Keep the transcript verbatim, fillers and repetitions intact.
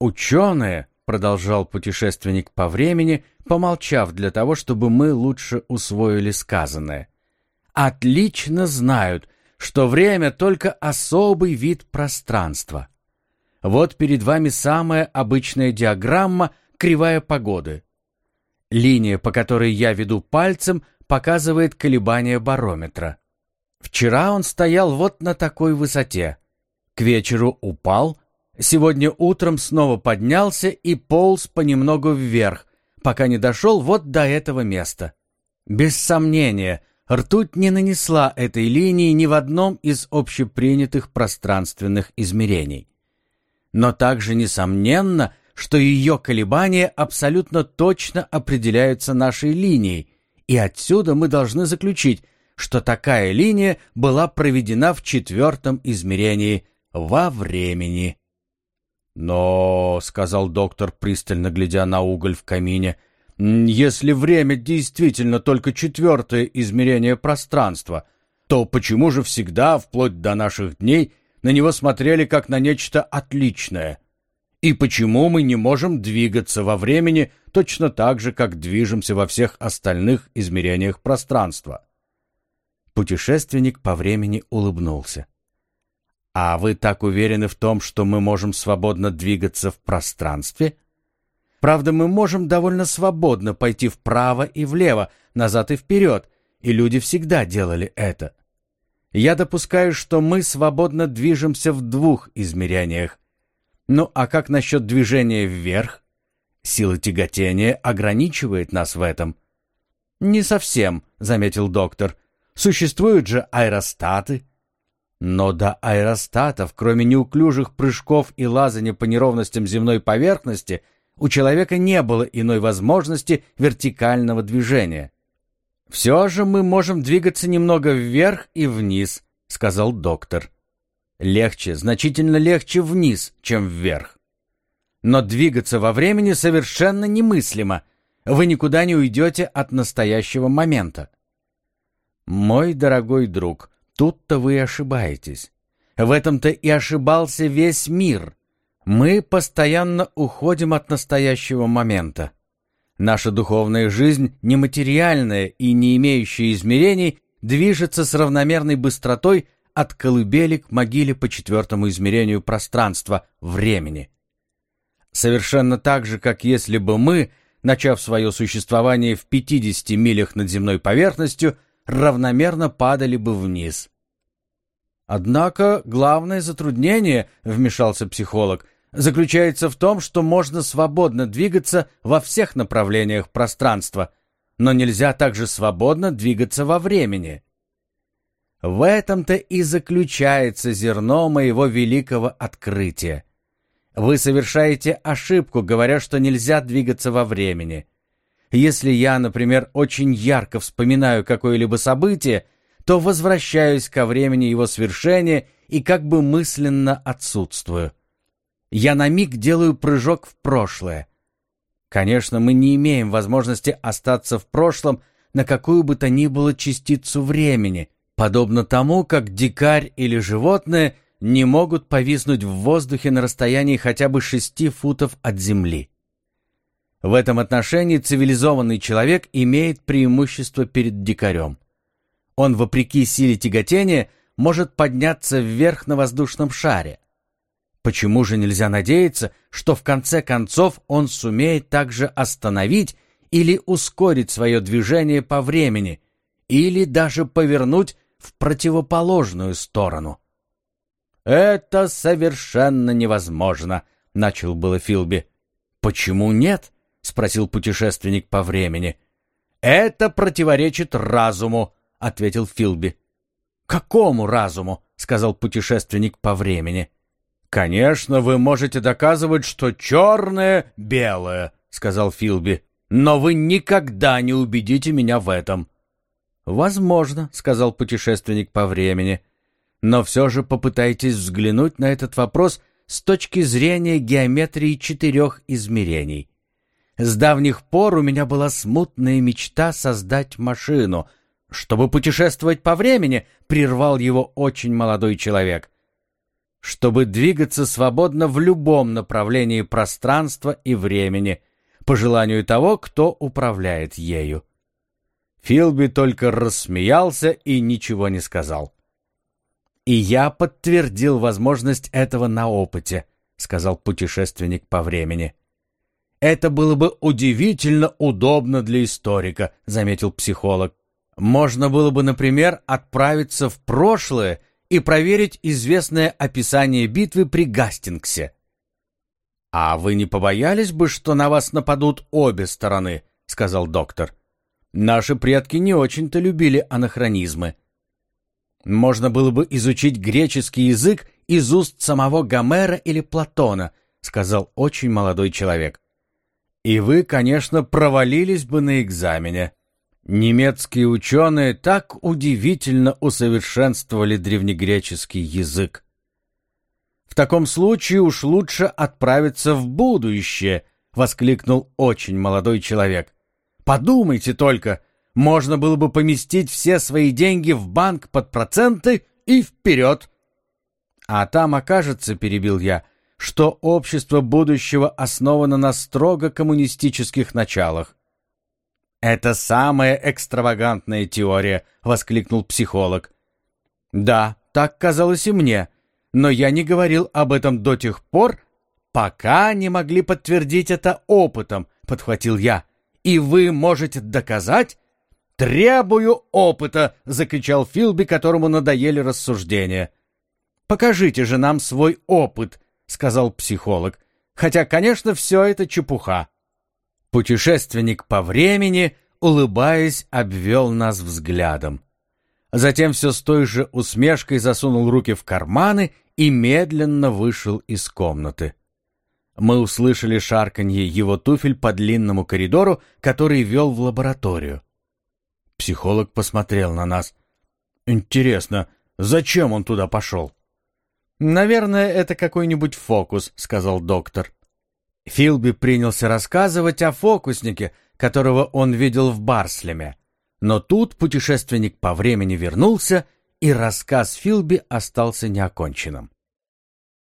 Ученые, продолжал путешественник по времени, помолчав для того, чтобы мы лучше усвоили сказанное, отлично знают, что время только особый вид пространства. Вот перед вами самая обычная диаграмма кривая погоды. Линия, по которой я веду пальцем, показывает колебания барометра. Вчера он стоял вот на такой высоте. К вечеру упал, сегодня утром снова поднялся и полз понемногу вверх, пока не дошел вот до этого места. Без сомнения, ртуть не нанесла этой линии ни в одном из общепринятых пространственных измерений. Но также несомненно, что ее колебания абсолютно точно определяются нашей линией, и отсюда мы должны заключить, что такая линия была проведена в четвертом измерении во времени. «Но, — сказал доктор, пристально глядя на уголь в камине, — если время действительно только четвертое измерение пространства, то почему же всегда, вплоть до наших дней, на него смотрели как на нечто отличное? И почему мы не можем двигаться во времени точно так же, как движемся во всех остальных измерениях пространства?» Путешественник по времени улыбнулся. «А вы так уверены в том, что мы можем свободно двигаться в пространстве? Правда, мы можем довольно свободно пойти вправо и влево, назад и вперед, и люди всегда делали это. Я допускаю, что мы свободно движемся в двух измерениях. Ну а как насчет движения вверх? Сила тяготения ограничивает нас в этом». «Не совсем», — заметил доктор. «Существуют же аэростаты». Но до аэростатов, кроме неуклюжих прыжков и лазания по неровностям земной поверхности, у человека не было иной возможности вертикального движения. «Все же мы можем двигаться немного вверх и вниз», — сказал доктор. «Легче, значительно легче вниз, чем вверх. Но двигаться во времени совершенно немыслимо. Вы никуда не уйдете от настоящего момента». «Мой дорогой друг, тут-то вы ошибаетесь. В этом-то и ошибался весь мир. Мы постоянно уходим от настоящего момента. Наша духовная жизнь, нематериальная и не имеющая измерений, движется с равномерной быстротой от колыбели к могиле по четвертому измерению пространства, времени. Совершенно так же, как если бы мы, начав свое существование в пятидесяти милях над земной поверхностью, равномерно падали бы вниз. «Однако главное затруднение, — вмешался психолог, — заключается в том, что можно свободно двигаться во всех направлениях пространства, но нельзя также свободно двигаться во времени. В этом-то и заключается зерно моего великого открытия. Вы совершаете ошибку, говоря, что нельзя двигаться во времени. Если я, например, очень ярко вспоминаю какое-либо событие, то возвращаюсь ко времени его свершения и как бы мысленно отсутствую. Я на миг делаю прыжок в прошлое. Конечно, мы не имеем возможности остаться в прошлом на какую бы то ни было частицу времени, подобно тому, как дикарь или животное не могут повиснуть в воздухе на расстоянии хотя бы шести футов от земли. В этом отношении цивилизованный человек имеет преимущество перед дикарем. Он, вопреки силе тяготения, может подняться вверх на воздушном шаре. Почему же нельзя надеяться, что в конце концов он сумеет также остановить или ускорить свое движение по времени, или даже повернуть в противоположную сторону? «Это совершенно невозможно», — начал было Филби. «Почему нет?» — спросил путешественник по времени. «Это противоречит разуму», — ответил Филби. «Какому разуму?» — сказал путешественник по времени. «Конечно, вы можете доказывать, что черное — белое», — сказал Филби. «Но вы никогда не убедите меня в этом». «Возможно», — сказал путешественник по времени. «Но все же попытайтесь взглянуть на этот вопрос с точки зрения геометрии четырех измерений. С давних пор у меня была смутная мечта создать машину, чтобы путешествовать по времени», — прервал его очень молодой человек. чтобы двигаться свободно в любом направлении пространства и времени, по желанию того, кто управляет ею. Филби только рассмеялся и ничего не сказал. «И я подтвердил возможность этого на опыте», — сказал путешественник по времени. «Это было бы удивительно удобно для историка», — заметил психолог. «Можно было бы, например, отправиться в прошлое и проверить известное описание битвы при Гастингсе». «А вы не побоялись бы, что на вас нападут обе стороны?» — сказал доктор. «Наши предки не очень-то любили анахронизмы». «Можно было бы изучить греческий язык из уст самого Гомера или Платона», — сказал очень молодой человек. «И вы, конечно, провалились бы на экзамене. Немецкие ученые так удивительно усовершенствовали древнегреческий язык». «В таком случае уж лучше отправиться в будущее», — воскликнул очень молодой человек. «Подумайте только, можно было бы поместить все свои деньги в банк под проценты и вперед». «А там окажется, — перебил я, — что общество будущего основано на строго коммунистических началах». «Это самая экстравагантная теория», — воскликнул психолог. «Да, так казалось и мне, но я не говорил об этом до тех пор, пока не могли подтвердить это опытом», — подхватил я. «И вы можете доказать?» «Требую опыта!» — закричал Филби, которому надоели рассуждения. «Покажите же нам свой опыт», — сказал психолог, «хотя, конечно, все это чепуха». Путешественник по времени, улыбаясь, обвел нас взглядом. Затем все с той же усмешкой засунул руки в карманы и медленно вышел из комнаты. Мы услышали шарканье его туфель по длинному коридору, который вел в лабораторию. Психолог посмотрел на нас. «Интересно, зачем он туда пошел?» «Наверное, это какой-нибудь фокус», — сказал доктор. Филби принялся рассказывать о фокуснике, которого он видел в Барслеме. Но тут путешественник по времени вернулся, и рассказ Филби остался неоконченным.